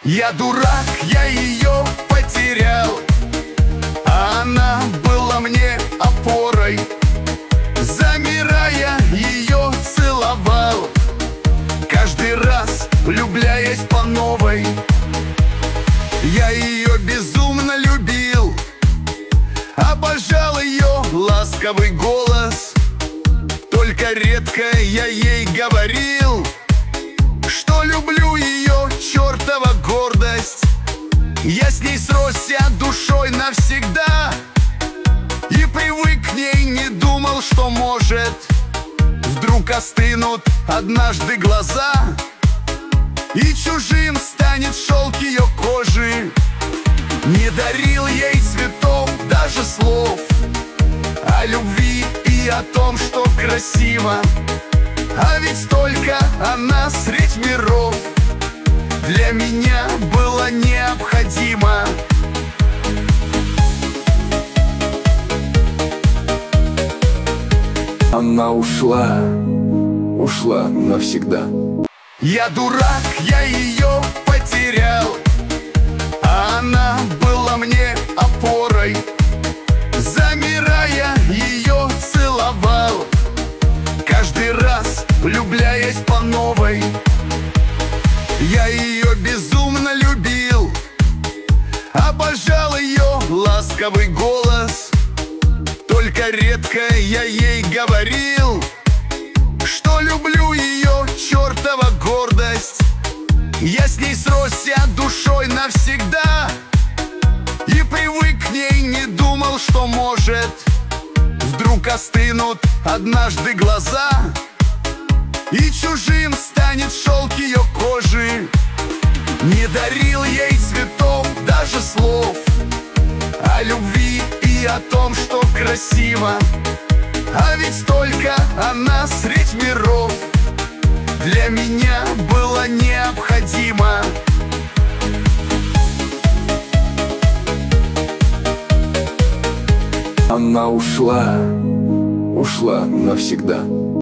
Я дурак, я ее потерял, а она была мне опорой. Замирая, ее целовал, каждый раз влюбляясь по новой. Я ее безумно любил, обожал ее ласковый голос. Только редко я ей говорил, что люблю ее, чертова гордость. Я с ней сросся душой навсегда и привык к ней, не думал, что может вдруг остынут однажды глаза, и чужим станет шелк ее кожи. Не дарил ей цветов, даже слов о любви и о том, что красиво. А ведь столько она средь миров для меня было необходимо. Она ушла навсегда. Я дурак, я ее потерял, а она была мне опорой. Замирая, ее целовал, каждый раз влюбляясь по новой. Я ее безумно любил, обожал ее ласковый голос. Только редко я ей говорил, что люблю ее, чертова гордость. Я с ней сросся душой навсегда и привык к ней, не думал, что может вдруг остынут однажды глаза, и чужим станет шелк ее кожи. Не дарил ей цветов, даже слов о любви и о том, что красиво. А ведь столько она средь миров для меня было необходимо. Она ушла навсегда.